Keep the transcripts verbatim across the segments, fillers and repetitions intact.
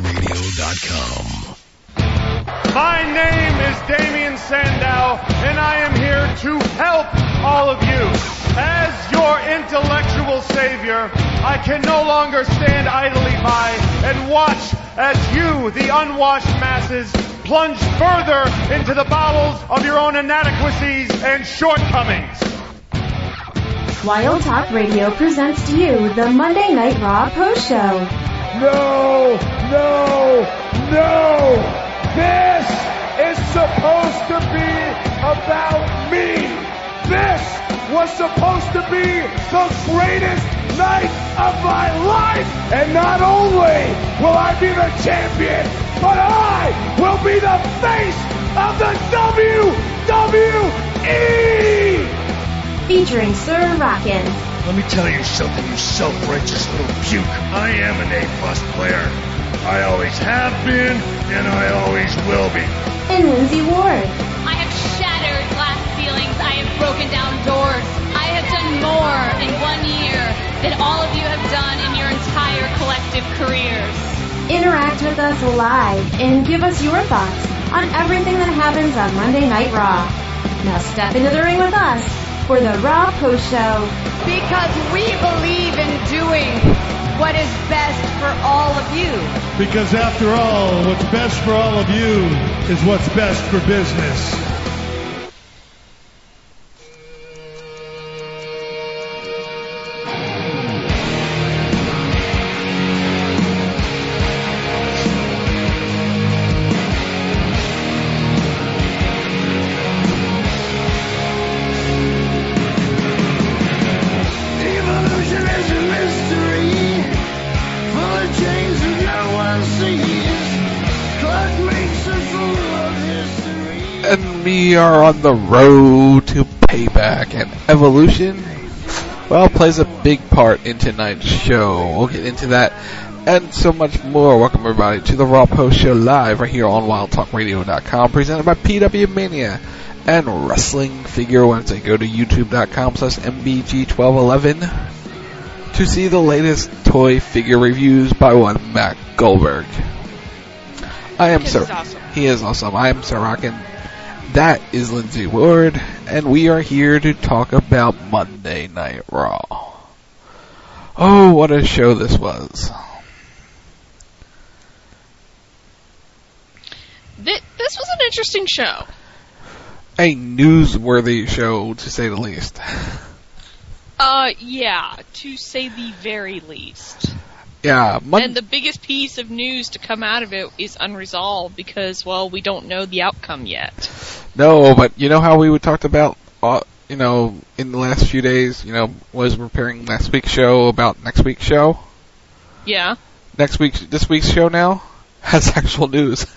radio dot com. My name is Damian Sandow, and I am here to help all of you. As your intellectual savior, I can no longer stand idly by and watch as you, the unwashed masses, plunge further into the bowels of your own inadequacies and shortcomings. Wild Talk Radio presents to you the Monday Night Raw Post Show. No, no, no! This is supposed to be about me! This was supposed to be the greatest night of my life! And not only will I be the champion, but I will be the face of the W W E! Featuring Sir Rockin'. Let me tell you something, you self-righteous little puke. I am an A-plus player. I always have been, and I always will be. And Lindsay Ward. I have shattered glass ceilings. I have broken down doors. I have done more in one year than all of you have done in your entire collective careers. Interact with us live and give us your thoughts on everything that happens on Monday Night Raw. Now step into the ring with us for the Raw Post Show. Because we believe in doing what is best for all of you. Because after all, what's best for all of you is what's best for business. We are on the road to Payback, and Evolution, well, plays a big part in tonight's show. We'll get into that and so much more. Welcome everybody to the Raw Post Show live right here on wild talk radio dot com, presented by P W Mania and Wrestling Figure Wednesday. Go to youtube dot com slash M B G twelve eleven to see the latest toy figure reviews by one Matt Goldberg. I am Sir. Awesome. He is awesome. I am Sir Rockin'. That is Lindsay Ward, and we are here to talk about Monday Night Raw. Oh, what a show this was. This was an interesting show. A newsworthy show, to say the least. Uh, yeah, to say the very least. Yeah. Mon- and the biggest piece of news to come out of it is unresolved because, well, we don't know the outcome yet. No, but you know how we talked about, uh, you know, in the last few days, you know, was preparing last week's show about next week's show? Yeah. Next week's, this week's show now has actual news.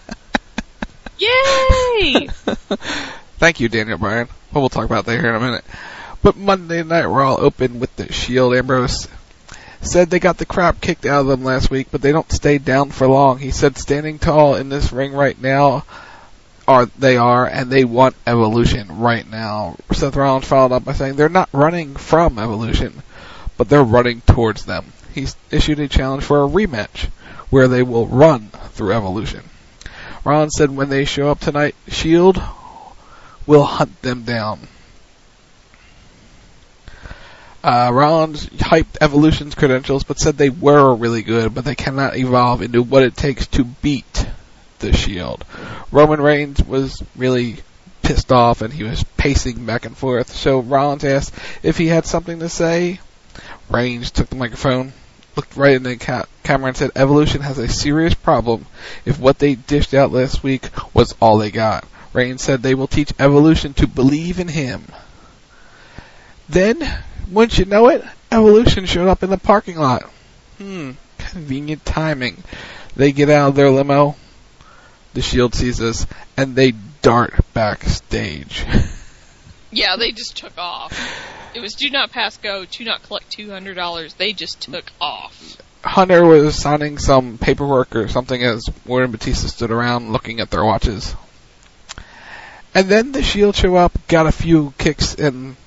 Yay! Thank you, Daniel Bryan. Well, we'll talk about that here in a minute. But Monday Night Raw opened with the Shield. Ambrose said they got the crap kicked out of them last week, but they don't stay down for long. He said standing tall in this ring right now are they are, and they want Evolution right now. Seth Rollins followed up by saying they're not running from Evolution, but they're running towards them. He's issued a challenge for a rematch where they will run through Evolution. Rollins said when they show up tonight, Shield will hunt them down. Uh, Rollins hyped Evolution's credentials, but said they were really good, but they cannot evolve into what it takes to beat the Shield. Roman Reigns was really pissed off, and he was pacing back and forth, so Rollins asked if he had something to say. Reigns took the microphone, looked right in the ca- camera and said, Evolution has a serious problem if what they dished out last week was all they got. Reigns said they will teach Evolution to believe in him. Then, wouldn't you know it, Evolution showed up in the parking lot. Hmm, convenient timing. They get out of their limo, the Shield sees us, and they dart backstage. Yeah, they just took off. It was do not pass go, do not collect two hundred dollars. They just took off. Hunter was signing some paperwork or something as Ward and Batista stood around looking at their watches. And then the Shield show up, got a few kicks and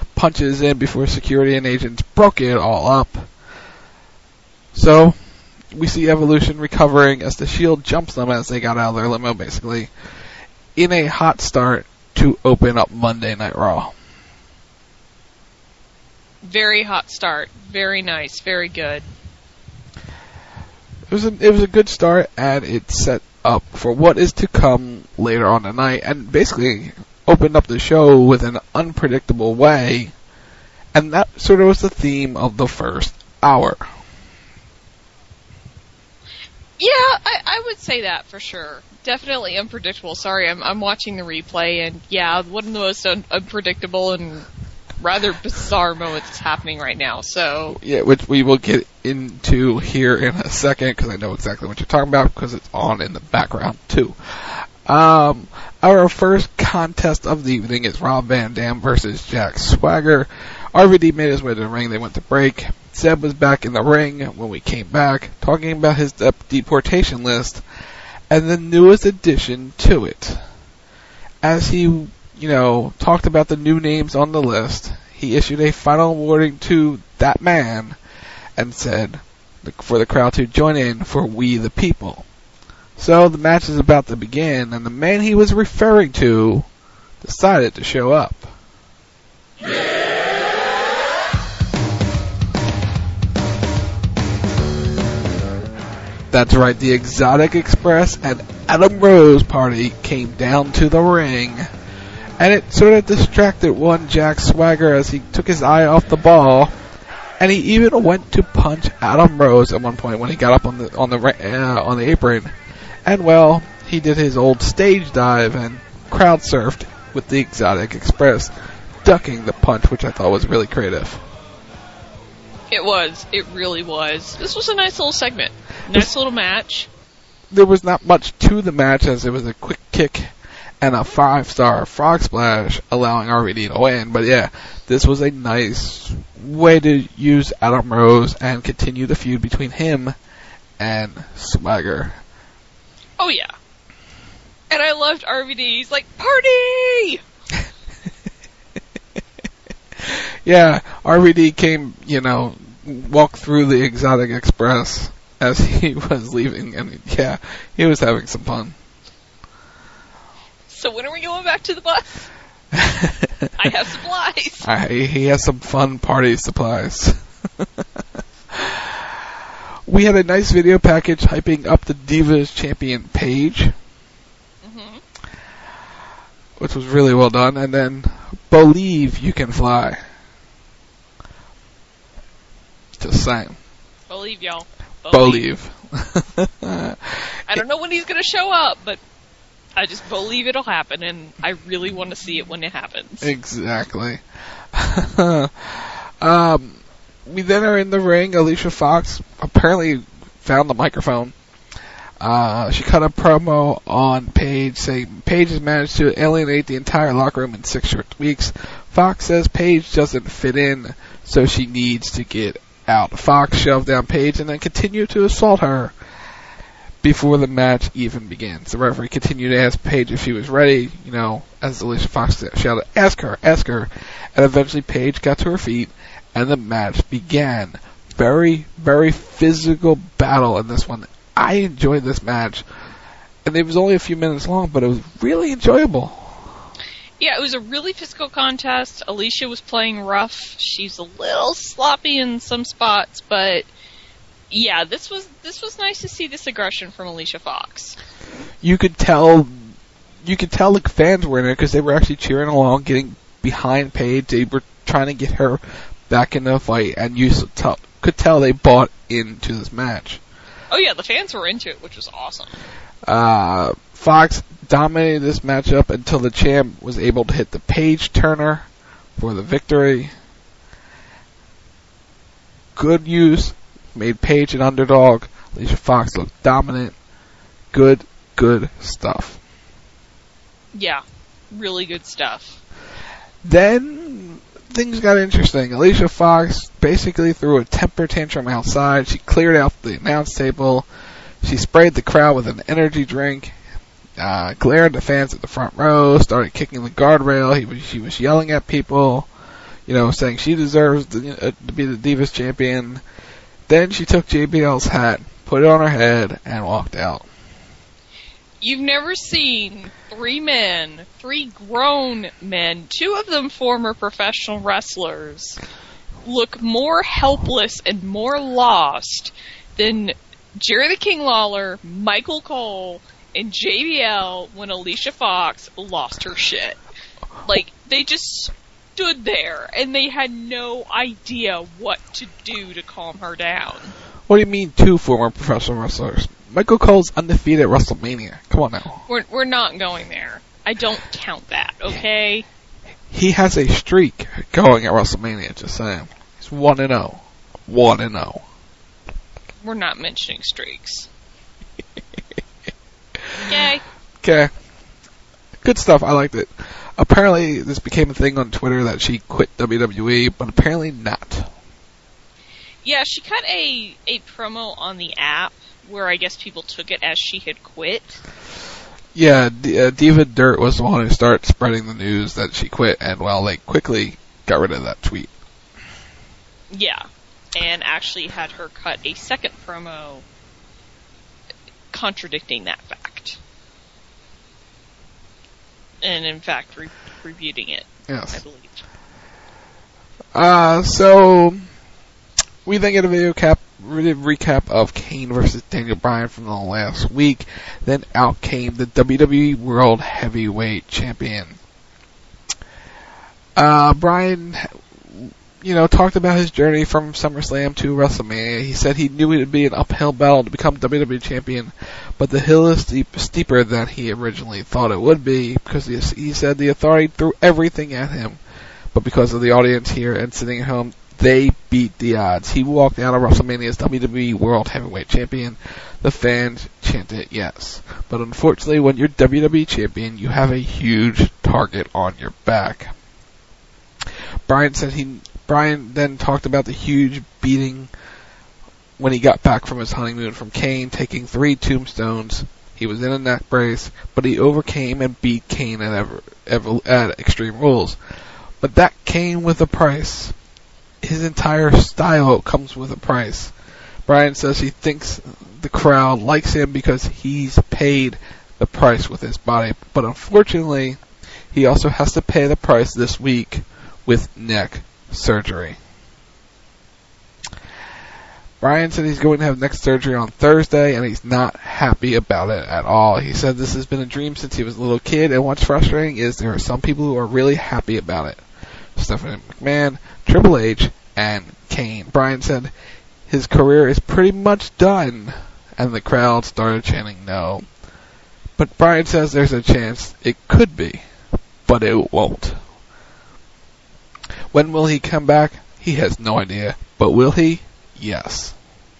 punches in before security and agents broke it all up. So, we see Evolution recovering as the Shield jumps them as they got out of their limo, basically, in a hot start to open up Monday Night Raw. Very hot start. Very nice. Very good. It was a, it was a good start, and it set up for what is to come later on the night, and basically opened up the show with an unpredictable way, and that sort of was the theme of the first hour. Yeah, I, I would say that for sure. Definitely unpredictable. Sorry, I'm I'm watching the replay, and yeah, one of the most un- unpredictable and rather bizarre moments is happening right now. So yeah, which we will get into here in a second, because I know exactly what you're talking about, because it's on in the background too. Um, our first contest of the evening is Rob Van Dam versus Jack Swagger. R V D made his way to the ring. They went to break. Zeb was back in the ring when we came back, talking about his de- deportation list and the newest addition to it. As he, you know, talked about the new names on the list, he issued a final warning to that man and said for the crowd to join in for We the People. So the match is about to begin, and the man he was referring to decided to show up. That's right, the Exotic Express and Adam Rose party came down to the ring, and it sort of distracted one Jack Swagger as he took his eye off the ball, and he even went to punch Adam Rose at one point when he got up on the on the uh, on the apron, and well, he did his old stage dive and crowd surfed with the Exotic Express, ducking the punch, which I thought was really creative. it was. It really was. This was a nice little segment. Nice little match. There was not much to the match, as it was a quick kick and a five-star frog splash, allowing R V D to win. But yeah, this was a nice way to use Adam Rose and continue the feud between him and Swagger. Oh yeah. And I loved R V D. He's like, party! Yeah, R V D came, you know, walked through the Exotic Express as he was leaving, and yeah, he was having some fun. So when are we going back to the bus? I have supplies. I, he has some fun party supplies. We had a nice video package hyping up the Divas champion Paige, mm-hmm. which was really well done, and then Believe You Can Fly. Just saying. Believe, y'all. Believe. I don't know when he's going to show up, but I just believe it'll happen, and I really want to see it when it happens. Exactly. um, we then are in the ring. Alicia Fox apparently found the microphone. Uh, she cut a promo on Paige saying Paige has managed to alienate the entire locker room in six short weeks. Fox says Paige doesn't fit in, so she needs to get out. Fox shoved down Paige and then continued to assault her before the match even begins. The referee continued to ask Paige if she was ready, you know, as Alicia Fox shouted, ask her, ask her, and eventually Paige got to her feet and the match began. Very, very physical battle in this one. I enjoyed this match, and it was only a few minutes long, but it was really enjoyable. Yeah, it was a really physical contest. Alicia was playing rough. She's a little sloppy in some spots, but yeah, this was this was nice to see this aggression from Alicia Fox. You could tell, you could tell the fans were in it because they were actually cheering along, getting behind Paige. They were trying to get her back in the fight, and you could tell they bought into this match. Oh yeah, the fans were into it, which was awesome. Uh, Fox dominated this matchup until the champ was able to hit the Paige Turner for the victory. Good use, made Paige an underdog. Alicia Fox looked dominant. Good, good stuff. Yeah, really good stuff. Then things got interesting. Alicia Fox basically threw a temper tantrum outside. She cleared out the announce table. She sprayed the crowd with an energy drink, uh, glared at the fans at the front row, started kicking the guardrail. He was, she was yelling at people, you know, saying she deserves to, uh, to be the Divas champion. Then she took J B L's hat, put it on her head, and walked out. You've never seen three men, three grown men, two of them former professional wrestlers, look more helpless and more lost than Jerry the King Lawler, Michael Cole, and J B L when Alicia Fox lost her shit. Like, they just stood there, and they had no idea what to do to calm her down. What do you mean, two former professional wrestlers? Michael Cole's undefeated at WrestleMania. Come on now. We're we're not going there. I don't count that, okay? He has a streak going at WrestleMania, just saying. He's one and oh. one and oh. We're not mentioning streaks. Okay. Okay. Good stuff. I liked it. Apparently, this became a thing on Twitter that she quit W W E, but apparently not. Yeah, she cut a, a promo on the app where I guess people took it as she had quit. Yeah, D- uh, Diva Dirt was the one who started spreading the news that she quit, and well, they quickly got rid of that tweet. Yeah, and actually had her cut a second promo contradicting that fact. And in fact, re- refuting it, yes. I believe. Uh, so, we then get a video cap, re- recap of Kane versus Daniel Bryan from the last week. Then out came the W W E World Heavyweight Champion. Uh, Bryan, you know, talked about his journey from SummerSlam to WrestleMania. He said he knew it would be an uphill battle to become W W E Champion, but the hill is steep, steeper than he originally thought it would be, because he, he said the Authority threw everything at him, but because of the audience here and sitting at home, they beat the odds. He walked out of WrestleMania as W W E World Heavyweight Champion. The fans chanted yes. But unfortunately, when you're W W E Champion, you have a huge target on your back. Bryan said he, Bryan then talked about the huge beating when he got back from his honeymoon from Kane, taking three tombstones. He was in a neck brace, but he overcame and beat Kane at, ever, ever, at Extreme Rules. But that came with a price. His entire style comes with a price. Bryan says he thinks the crowd likes him because he's paid the price with his body. But unfortunately, he also has to pay the price this week with neck surgery. Bryan said he's going to have neck surgery on Thursday, and he's not happy about it at all. He said this has been a dream since he was a little kid, and what's frustrating is there are some people who are really happy about it. Stephanie McMahon, Triple H, and Kane. Bryan said his career is pretty much done, and the crowd started chanting no. But Bryan says there's a chance it could be, but it won't. When will he come back? He has no idea. But will he? Yes.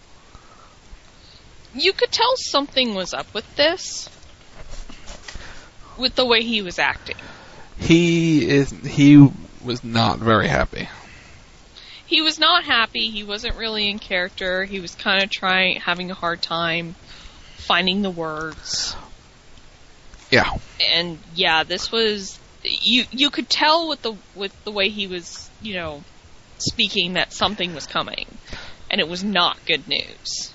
You could tell something was up with this, with the way he was acting. He is. He was not very happy. He was not happy. He wasn't really in character. He was kind of trying, having a hard time finding the words. Yeah. And yeah, this was you. You could tell with the with the way he was, you know, speaking that something was coming, and it was not good news.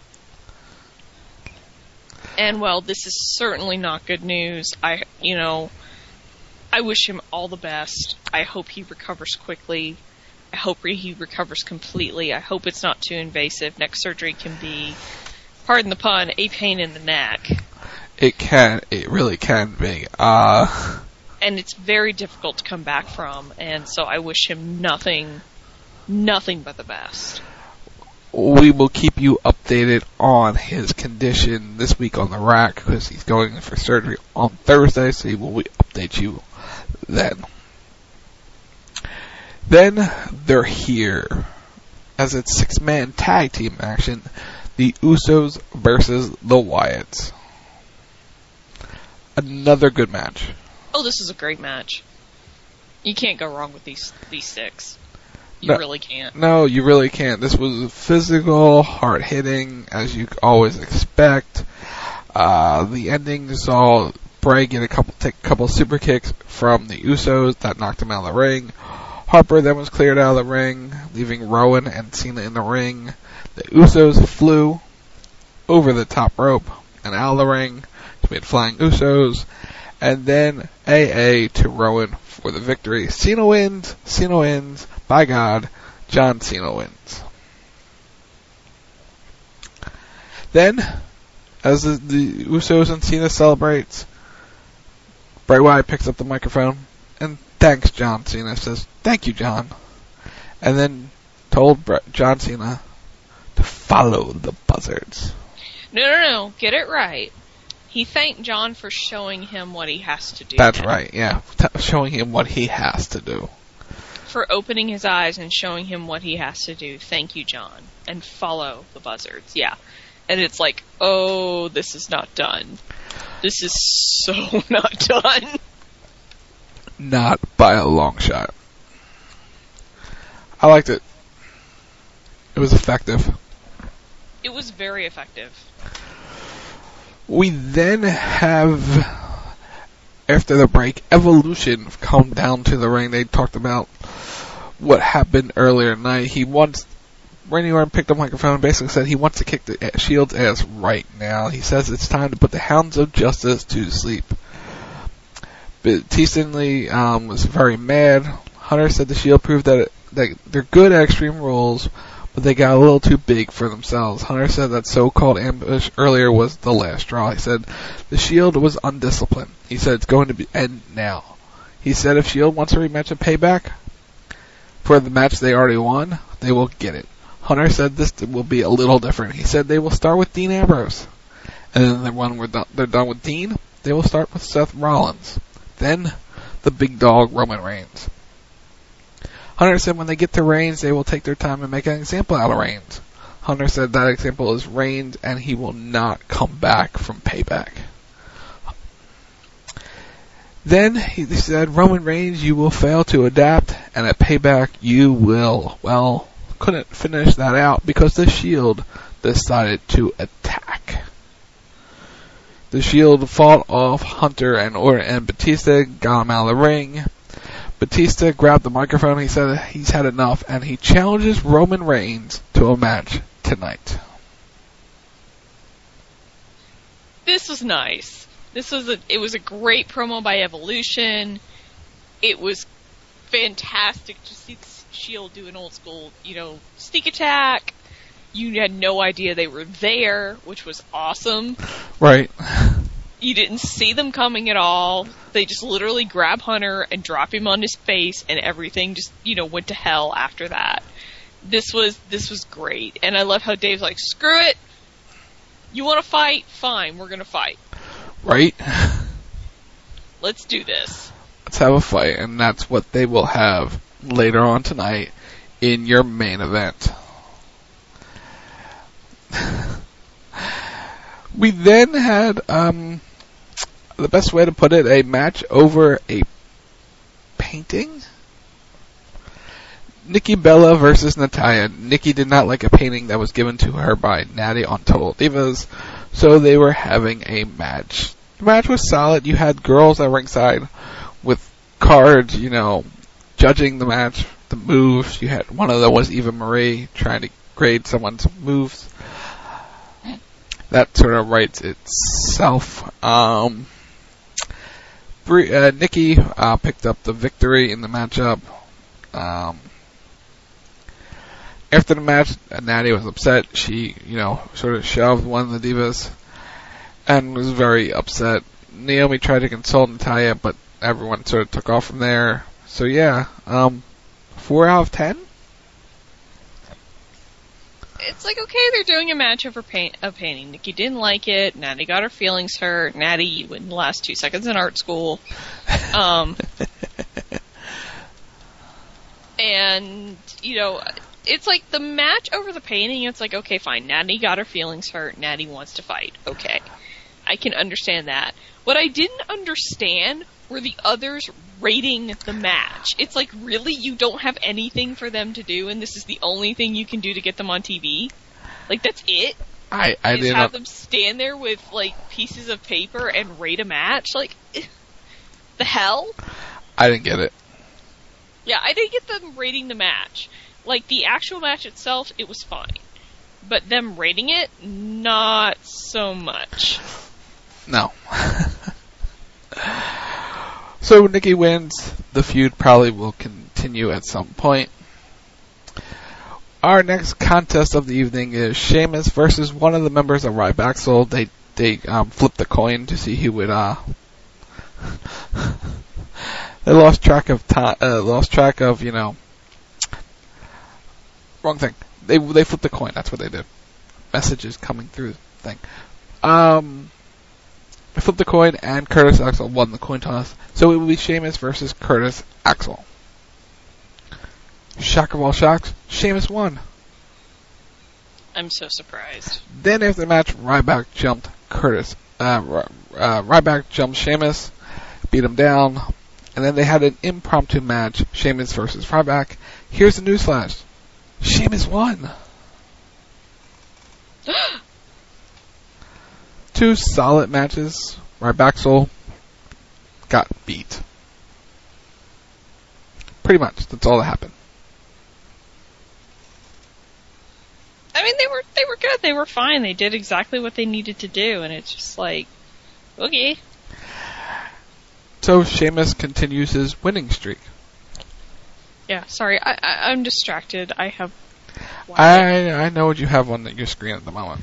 And well, this is certainly not good news. I, you know, I wish him all the best. I hope he recovers quickly. I hope he recovers completely. I hope it's not too invasive. Neck surgery can be, pardon the pun, a pain in the neck. It can. It really can be. Uh... And it's very difficult to come back from. And so I wish him nothing, nothing but the best. We will keep you updated on his condition this week on the rack, because he's going in for surgery on Thursday, so we will update you then. Then they're here as it's six-man tag team action, the Usos versus the Wyatts. Another good match. Oh, this is a great match. You can't go wrong with these these six. You no, really can't. No, you really can't. This was physical, hard-hitting, as you always expect. Uh, the ending saw Bray get a couple, take a couple super kicks from the Usos that knocked him out of the ring. Harper then was cleared out of the ring, leaving Rowan and Cena in the ring. The Usos flew over the top rope and out of the ring to meet Flying Usos, and then A A to Rowan for the victory. Cena wins, Cena wins, by God, John Cena wins. Then, as the, the Usos and Cena celebrates, Bray Wyatt picks up the microphone and thanks John Cena, says, "Thank you, John," and then told Bra- John Cena to follow the buzzards. No, no, no, get it right. He thanked John for showing him what he has to do. That's now. right, yeah, T- showing him what he has to do. For opening his eyes and showing him what he has to do. Thank you, John. And follow the buzzards, yeah. And it's like, oh, this is not done. This is so not done. Not by a long shot. I liked it. It was effective. It was very effective. We then have, after the break, Evolution come down to the ring. They talked about what happened earlier tonight. He wants, Randy Orton picked up the microphone and basically said he wants to kick the Shield's ass right now. He says it's time to put the Hounds of Justice to sleep. Batista and Lee um, was very mad. Hunter said the Shield proved that, it, that they're good at Extreme Rules, but they got a little too big for themselves. Hunter said that so-called ambush earlier was the last straw. He said the Shield was undisciplined. He said it's going to be end now. He said if Shield wants a rematch of Payback for the match they already won, they will get it. Hunter said this will be a little different. He said they will start with Dean Ambrose, and then when we're done, they're done with Dean, they will start with Seth Rollins. Then the big dog Roman Reigns. Hunter said when they get to Reigns, they will take their time and make an example out of Reigns. Hunter said that example is Reigns, and he will not come back from Payback. Then he said, Roman Reigns, you will fail to adapt, and at Payback you will. Well, couldn't finish that out because the Shield decided to attack. The Shield fought off Hunter and Orton and Batista, got him out of the ring. Batista grabbed the microphone, he said he's had enough, and he challenges Roman Reigns to a match tonight. This was nice. This was a, it was a great promo by Evolution. It was fantastic to see the Shield do an old school, you know, sneak attack. You had no idea they were there, which was awesome. Right. You didn't see them coming at all. They just literally grab Hunter and drop him on his face, and everything just, you know, went to hell after that. This was this was great, and I love how Dave's like, screw it. You want to fight? Fine, we're gonna fight. Right. Let's do this. Let's have a fight, and that's what they will have later on tonight in your main event. We then had, um, the best way to put it, a match over a painting? Nikki Bella versus Natalya. Nikki did not like a painting that was given to her by Natty on Total Divas, so they were having a match. The match was solid. You had girls at ringside with cards, you know, judging the match, the moves. You had one of them was Eva Marie trying to grade someone's moves. That sort of writes itself. Um, Bri- uh, Nikki uh, picked up the victory in the matchup. Um, after the match, Natty was upset. She, you know, sort of shoved one of the divas and was very upset. Naomi tried to console Natalya, but everyone sort of took off from there. So yeah, um, four out of ten. It's like, okay, they're doing a match over paint, a painting. Nikki didn't like it. Natty got her feelings hurt. Natty, you went in the last two seconds in art school. Um, and, you know, it's like the match over the painting, it's like, okay, fine. Natty got her feelings hurt. Natty wants to fight. Okay. I can understand that. What I didn't understand were the others rating the match. It's like, really? You don't have anything for them to do, and this is the only thing you can do to get them on T V? Like, that's it? I, I you didn't just have know. them stand there with, like, pieces of paper and rate a match? Like, the hell? I didn't get it. Yeah, I didn't get them rating the match. Like, the actual match itself, it was fine. but them rating it, not so much. No. So Nikki wins. The feud probably will continue at some point. Our next contest of the evening is Sheamus versus one of the members of Ryback Soul. They they um, flipped the coin to see who would. Uh, they lost track of time. Uh, lost track of you know. Wrong thing. They they flipped the coin. That's what they did. Messages coming through thing. Um, they flipped the coin, and Curtis Axel won the coin toss. So it will be Sheamus versus Curtis Axel. Shock of all shocks, Sheamus won. I'm so surprised. Then after the match, Ryback jumped Curtis. Uh, uh, Ryback jumped Sheamus, beat him down, and then they had an impromptu match, Sheamus versus Ryback. Here's the newsflash. Sheamus won. Two solid matches. Ryback Soul got beat. Pretty much. That's all that happened. I mean, they were they were good. They were fine. They did exactly what they needed to do, and it's just like, okay. So Sheamus continues his winning streak. Yeah, sorry, I, I, I'm distracted. I have. I I know what you have on your screen at the moment.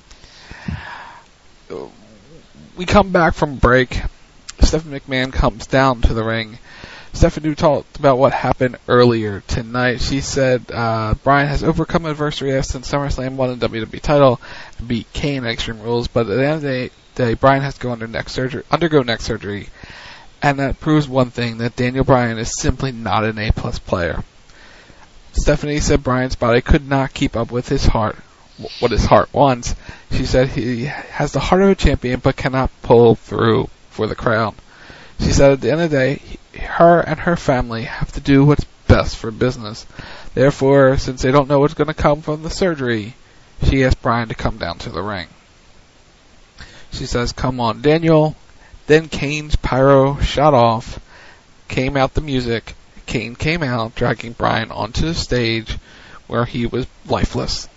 We come back from break. Stephanie McMahon comes down to the ring. Stephanie talked about what happened earlier tonight. She said uh, Bryan has overcome adversity since SummerSlam, won the W W E title, and beat Kane at Extreme Rules. But at the end of the day, Bryan has to go under neck surgery, undergo neck surgery, and that proves one thing: that Daniel Bryan is simply not an A plus player. Stephanie said Bryan's body could not keep up with his heart, what his heart wants. She said he has the heart of a champion, but cannot pull through for the crowd. She said at the end of the day, her and her family have to do what's best for business. Therefore, since they don't know what's going to come from the surgery, she asked Bryan to come down to the ring. She says, "Come on, Daniel." Then Kane's pyro shot off, came out the music. Kane came out, dragging Bryan onto the stage where he was lifeless.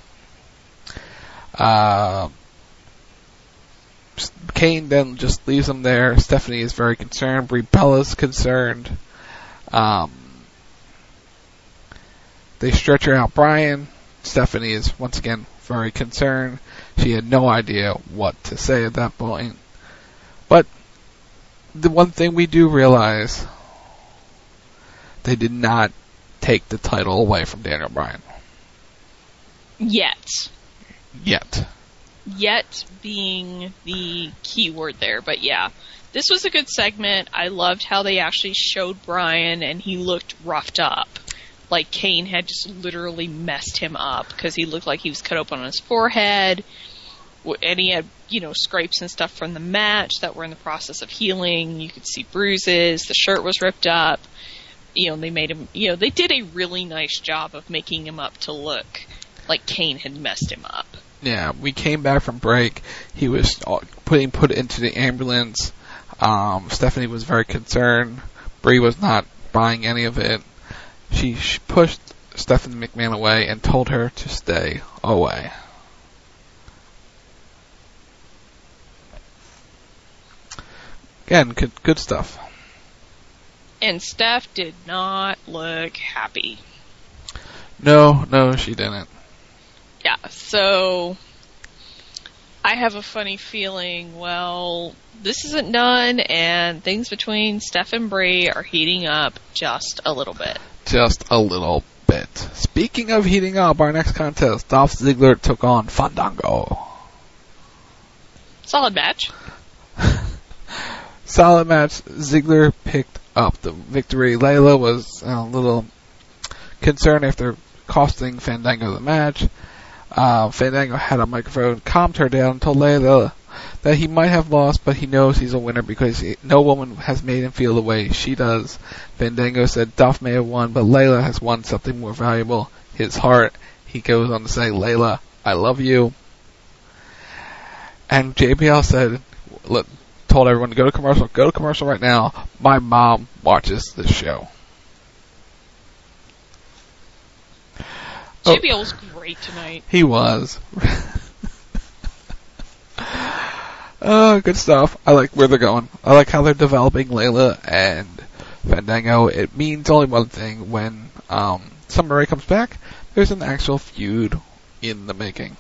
Uh, Kane then just leaves him there. Stephanie is very concerned. Brie Bella's concerned. Um, they stretcher out Bryan. Stephanie is once again very concerned. She had no idea what to say at that point. But the one thing we do realize, they did not take the title away from Daniel Bryan. Yet. Yet. Yet being the key word there, but yeah. This was a good segment. I loved how they actually showed Bryan and he looked roughed up. Like Kane had just literally messed him up because he looked like he was cut open on his forehead. And he had, you know, scrapes and stuff from the match that were in the process of healing. You could see bruises. The shirt was ripped up. You know, they made him, you know, they did a really nice job of making him up to look like Kane had messed him up. Yeah, we came back from break. He was putting put into the ambulance. Um, Stephanie was very concerned. Brie was not buying any of it. She pushed Stephanie McMahon away and told her to stay away. Again, good, good stuff. And Steph did not look happy. No, no, she didn't. Yeah, so I have a funny feeling, well, this isn't done, and things between Steph and Brie are heating up just a little bit. Just a little bit. Speaking of heating up, our next contest, Dolph Ziggler took on Fandango. Solid match. Solid match. Ziggler picked up the victory. Layla was a little concerned after costing Fandango the match. Uh, Fandango had a microphone, calmed her down, and told Layla that he might have lost, but he knows he's a winner because he, no woman has made him feel the way she does. Fandango said Dolph may have won, but Layla has won something more valuable, his heart. He goes on to say, "Layla, I love you." And J B L said, let, told everyone to go to commercial, go to commercial right now. My mom watches this show. J B L was great tonight. He was. Oh, good stuff. I like where they're going. I like how they're developing Layla and Fandango. It means only one thing. When um, Summer Rae comes back, there's an actual feud in the making.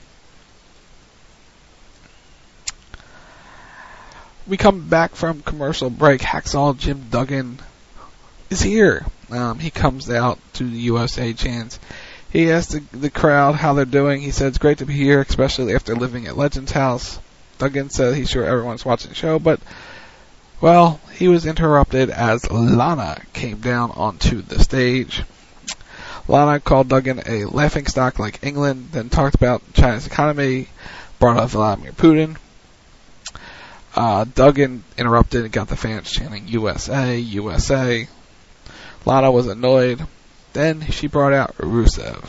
We come back from commercial break. Hacksaw Jim Duggan is here. Um, he comes out to the U S A chants. He asked the, the crowd how they're doing. He said it's great to be here, especially after living at Legends House. Duggan said he's sure everyone's watching the show, but, well, he was interrupted as Lana came down onto the stage. Lana called Duggan a laughingstock like England, then talked about China's economy, brought up Vladimir Putin. Uh, Duggan interrupted and got the fans chanting U S A, U S A. Lana was annoyed. Then she brought out Rusev.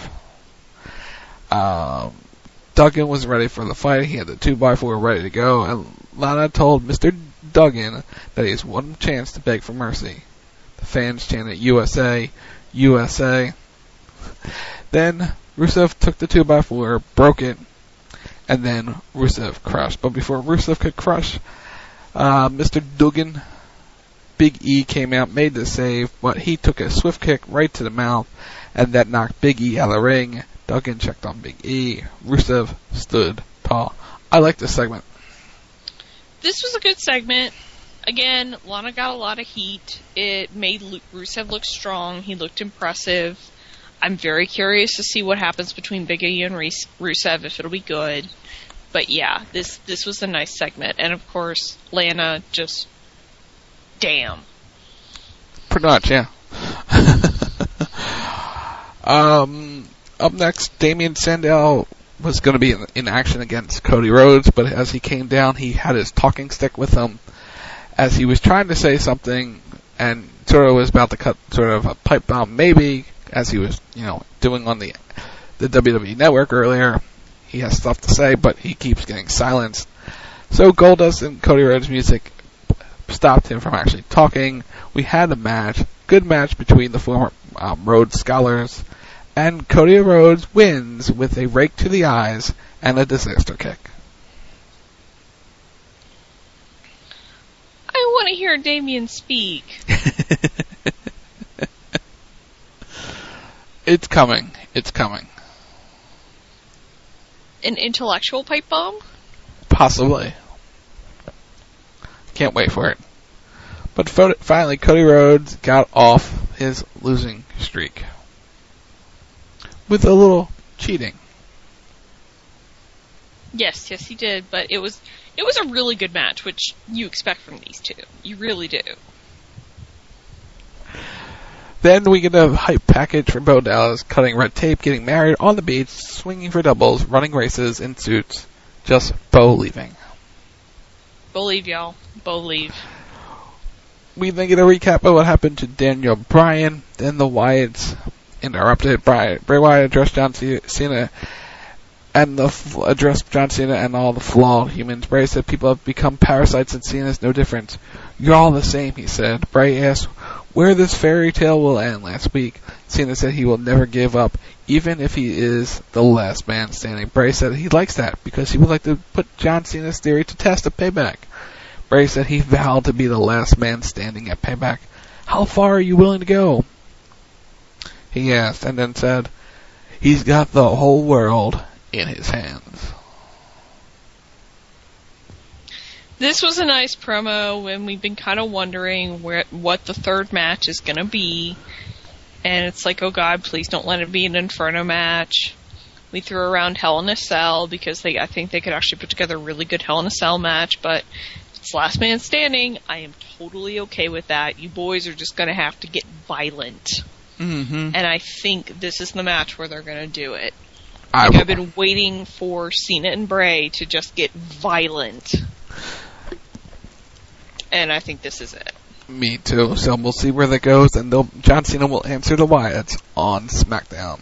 Um, Duggan was ready for the fight. He had the two by four ready to go, and Lana told Mister Duggan that he has one chance to beg for mercy. The fans chanted U S A, U S A. Then Rusev took the two by four, broke it, and then Rusev crushed. But before Rusev could crush uh, Mister Duggan, Big E came out, made the save, but he took a swift kick right to the mouth, and that knocked Big E out of the ring. Duggan checked on Big E. Rusev stood tall. I like this segment. This was a good segment. Again, Lana got a lot of heat. It made Rusev look strong. He looked impressive. I'm very curious to see what happens between Big E and Rusev, if it'll be good. But yeah, this this was a nice segment. And of course, Lana just, damn. Pretty much, yeah. um... Up next, Damien Sandow was going to be in, in action against Cody Rhodes, but as he came down, he had his talking stick with him as he was trying to say something and sort of was about to cut sort of a pipe bomb, maybe, as he was, you know, doing on the the W W E Network earlier. He has stuff to say, but he keeps getting silenced. So Goldust and Cody Rhodes' music stopped him from actually talking. We had a match, good match between the former um, Rhodes Scholars. And Cody Rhodes wins with a rake to the eyes and a disaster kick. I want to hear Damien speak. It's coming. It's coming. An intellectual pipe bomb? Possibly. Can't wait for it. But finally, Cody Rhodes got off his losing streak. With a little cheating. Yes, yes, he did, but it was it was a really good match, which you expect from these two. You really do. Then we get a hype package for Bo Dallas, cutting red tape, getting married on the beach, swinging for doubles, running races in suits. Just Bo leaving. Bo leave, y'all. Bo leave. We then get a recap of what happened to Daniel Bryan, then the Wyatts interrupted. Bray, Bray Wyatt addressed John Cena and the addressed John Cena and all the flawed humans. Bray said people have become parasites and Cena's no different. You're all the same, he said. Bray asked where this fairy tale will end last week. Cena said he will never give up, even if he is the last man standing. Bray said he likes that because he would like to put John Cena's theory to test at Payback. Bray said he vowed to be the last man standing at Payback. How far are you willing to go? He asked, and then said, he's got the whole world in his hands. This was a nice promo when we've been kind of wondering where what the third match is going to be. And it's like, oh God, please don't let it be an Inferno match. We threw around Hell in a Cell because they, I think they could actually put together a really good Hell in a Cell match, but it's last man standing. I am totally okay with that. You boys are just going to have to get violent. Mm-hmm. And I think this is the match where they're going to do it. I Like I've been waiting for Cena and Bray to just get violent. And I think this is it. Me too. So we'll see where that goes, and John Cena will answer the Wyatts on SmackDown.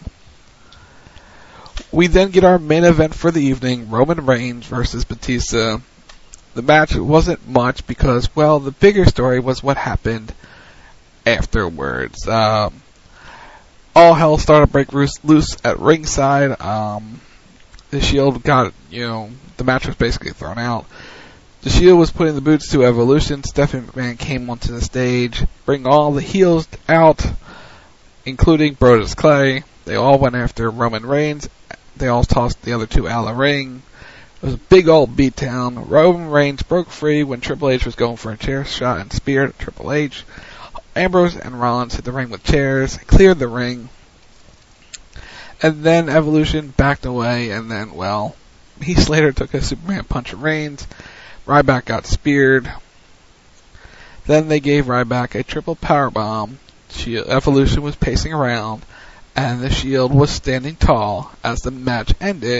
We then get our main event for the evening, Roman Reigns versus Batista. The match wasn't much because, well, the bigger story was what happened afterwards. Um, all hell started to break loose at ringside. Um, the Shield got, you know, the match was basically thrown out. The Shield was putting the boots to Evolution. Stephanie McMahon came onto the stage, bring all the heels out, including Brodus Clay. They all went after Roman Reigns. They all tossed the other two out of the ring. It was a big old beatdown. Roman Reigns broke free when Triple H was going for a chair shot and speared at Triple H. Ambrose and Rollins hit the ring with chairs, cleared the ring. And then Evolution backed away, and then, well, Heath Slater took a Superman punch at Reigns. Ryback got speared. Then they gave Ryback a triple powerbomb. Evolution was pacing around, and the Shield was standing tall as the match ended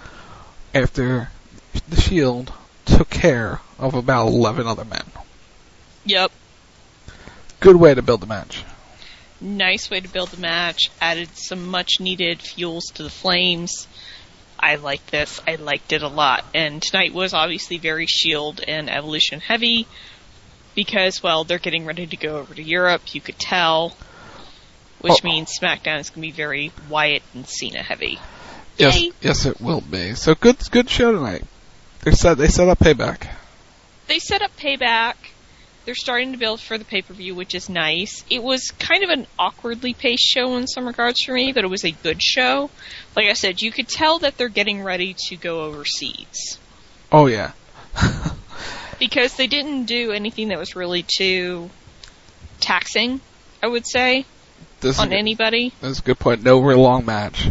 after the Shield took care of about eleven other men. Yep. Good way to build the match. Nice way to build the match. Added some much needed fuels to the flames. I liked this. I liked it a lot. And tonight was obviously very Shield and Evolution heavy because, well, they're getting ready to go over to Europe. You could tell. Which oh. means SmackDown is going to be very Wyatt and Cena heavy. Yes, Yay. yes, it will be. So good, good show tonight. They set, they set up Payback. They set up Payback. They're starting to build for the pay-per-view, which is nice. It was kind of an awkwardly paced show in some regards for me, but it was a good show. Like I said, you could tell that they're getting ready to go overseas. Oh, yeah. Because they didn't do anything that was really too taxing, I would say, this on is, anybody. That's a good point. No real long match.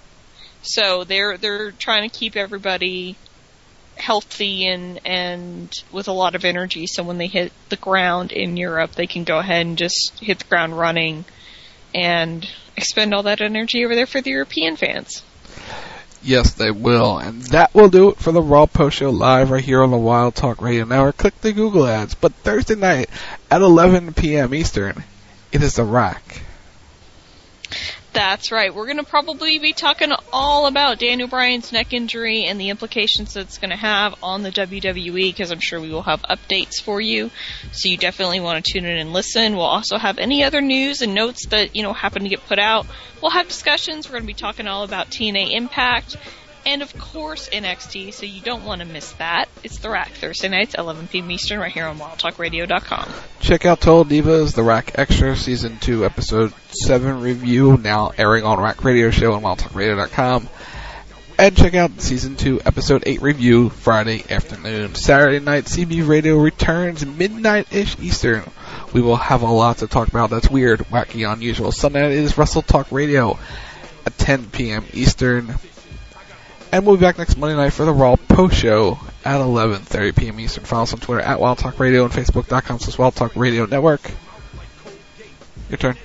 So they're they're trying to keep everybody healthy and and with a lot of energy, so when they hit the ground in Europe, they can go ahead and just hit the ground running and expend all that energy over there for the European fans. Yes, they will. And that will do it for the Raw Post Show live right here on the Wild Talk Radio Network. Click the Google ads. But Thursday night at eleven p.m. Eastern, it is The Rack. That's right. We're going to probably be talking all about Daniel Bryan's neck injury and the implications that it's going to have on the W W E, because I'm sure we will have updates for you. So you definitely want to tune in and listen. We'll also have any other news and notes that, you know, happen to get put out. We'll have discussions. We're going to be talking all about T N A Impact and, of course, N X T, so you don't want to miss that. It's The Rack, Thursday nights, eleven p.m. Eastern, right here on wild talk radio dot com. Check out Total Divas, The Rack Extra, Season two, Episode seven review, now airing on Rack Radio Show on wild talk radio dot com. And check out Season two, Episode eight review, Friday afternoon. Saturday night, C B Radio returns midnight-ish Eastern. We will have a lot to talk about that's weird, wacky, unusual. Sunday night is Wrestle Talk Radio at ten p.m. Eastern. And we'll be back next Monday night for the Raw Post Show at eleven thirty p.m. Eastern. Follow us on Twitter at Wild Talk Radio and Facebook dot com slash Wild Talk Radio Network. Your turn.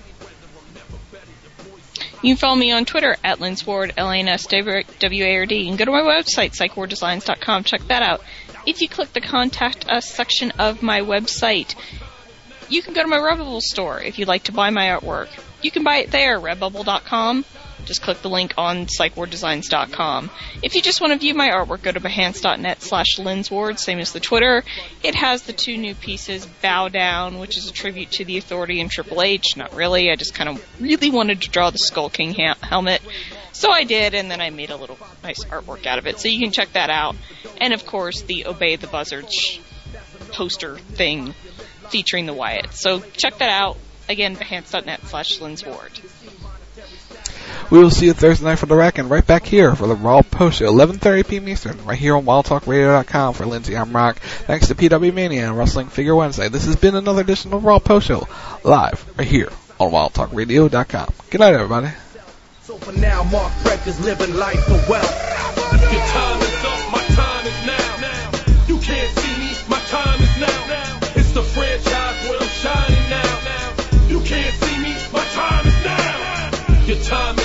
You can follow me on Twitter at Lins Ward, L A N S W A R D, and go to my website, psych ward designs dot com. Check that out. If you click the Contact Us section of my website, you can go to my Redbubble store if you'd like to buy my artwork. You can buy it there, redbubble dot com. Just click the link on psych ward designs dot com. If you just want to view my artwork, go to behance dot net slash linsward, same as the Twitter. It has the two new pieces, Bow Down, which is a tribute to the Authority and Triple H. Not really, I just kind of really wanted to draw the Skull King ha- helmet. So I did, and then I made a little nice artwork out of it. So you can check that out. And of course, the Obey the Buzzard sh- poster thing featuring the Wyatt. So check that out. Again, behance dot net slash linsward. We will see you Thursday night for The Rack, and right back here for the Raw Post Show, eleven thirty p.m. Eastern, right here on wild talk radio dot com. For Lindsay, I'm Rock. Thanks to P W Mania and Wrestling Figure Wednesday. This has been another edition of Raw Post Show, live right here on wild talk radio dot com. Good night, everybody. So for now, Mark Breck is living life for wealth. Your time is up, my time is now. You can't see me, my time is now. It's the franchise where I'm shining now. You can't see me, my time is now. Your time is